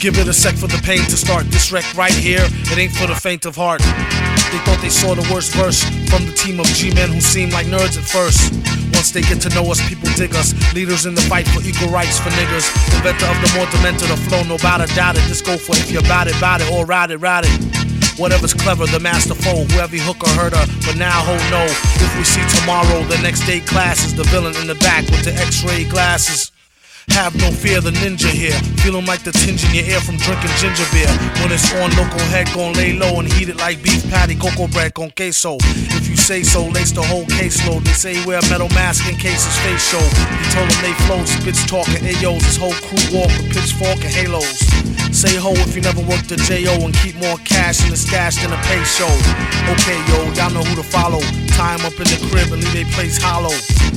Give it a sec for the pain to start. This wreck right here, it ain't for the faint of heart. They thought they saw the worst verse from the team of G-men who seemed like nerds at first. Once they get to know us, people dig us. Leaders in the fight for equal rights for niggas. Inventor of the more demented, the flow, no doubt it. Just go for it if you're about it, or ride it. Whatever's clever, the master foe, whoever hooker heard her, but now ho no. If we see tomorrow, the next day class is the villain in the back with the x-ray glasses. Have no fear, the ninja here. Feeling like the tinge in your ear from drinking ginger beer. When it's on, local head gon' lay low and heat it like beef patty, cocoa bread con queso. If you say so, lace the whole caseload. They say wear a metal mask in case his face show. He told them they flow, spits talking Ayos. His whole crew walk with pitchfork and halos. Say ho if you never worked a J.O. and keep more cash in the stash than a pay show. Okay yo, y'all know who to follow. Tie him up in the crib and leave they place hollow.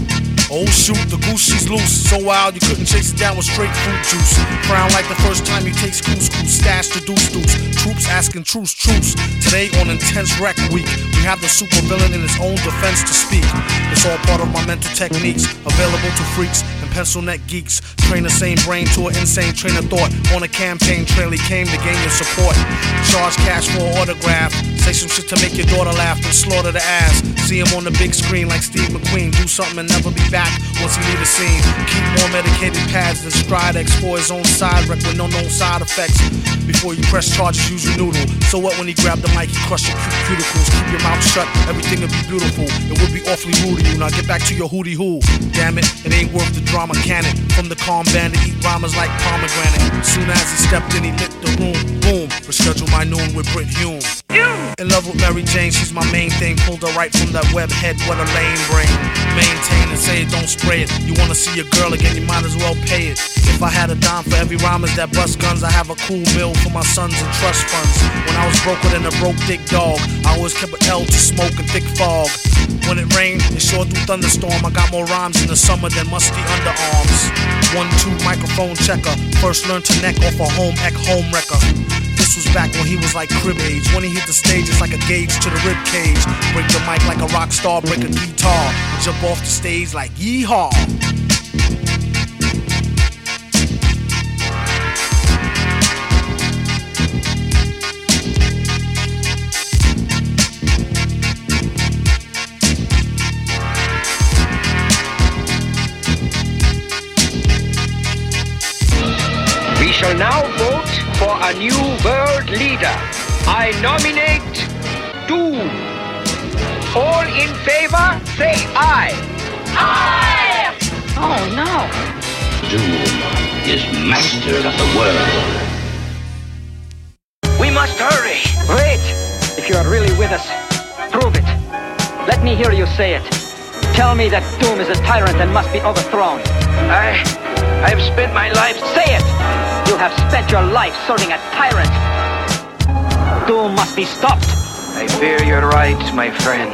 Oh shoot, the goose she's loose. So wild you couldn't chase it down with straight fruit juice. Frown like the first time you taste couscous. Stash the deuce. Troops asking truce. Today on Intense Rec Week, we have the super villain in his own defense to speak. It's all part of my mental techniques, available to freaks and pencil neck geeks. Train the same brain to an insane train of thought. On a campaign trail he came to gain your support. Charge cash for an autograph. Say some shit to make your daughter laugh and slaughter the ass. See him on the big screen like Steve McQueen. Do something and never be back once he leave the scene. Keep more medicated pads than Stridex for his own side wreck with no known side effects. Before you press charges, use your noodle. So what when he grab the mic, he crush your cuticles. Keep your mouth shut, everything will be beautiful. It would be awfully rude of you. Now get back to your hootie hoo. Damn it ain't worth the drama, can it? From the calm band to eat rhymes like pomegranate. Soon as he stepped in, he lit the room. Boom, reschedule my noon with Brit Hume. In love with Mary Jane, she's my main thing. Pulled her right from that web head, what a lame brain. Maintain and say it, don't spray it. You wanna see your girl again, you might as well pay it. If I had a dime for every rhymers that bust guns, I have a cool bill for my sons and trust funds. When I was broker than a broke dick dog, I always kept an L to smoke and thick fog. When it rained, it sure do thunderstorm. I got more rhymes in the summer than musty underarms. 1-2 microphone checker. First learned to neck off a home ec home wrecker. This was back when he was like crib age. When he hit the stage, it's like a gauge to the rib cage. Break the mic like a rock star, break a guitar, and jump off the stage like yeehaw. We shall now vote for a new world leader. I nominate Doom. All in favor, say aye. Aye! Oh no. Doom is master of the world. We must hurry. Wait. If you are really with us, prove it. Let me hear you say it. Tell me that Doom is a tyrant and must be overthrown. I've spent my life. Say it! You have spent your life serving a tyrant. Doom must be stopped. I fear you're right, my friend.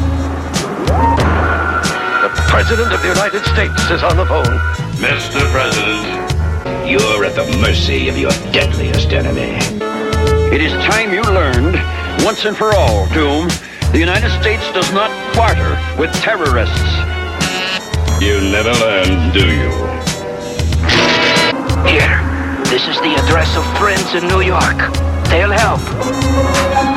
The President of the United States is on the phone. Mr. President, you're at the mercy of your deadliest enemy. It is time you learned, once and for all, Doom, the United States does not barter with terrorists. You never learn, do you? Here, this is the address of friends in New York. They'll help.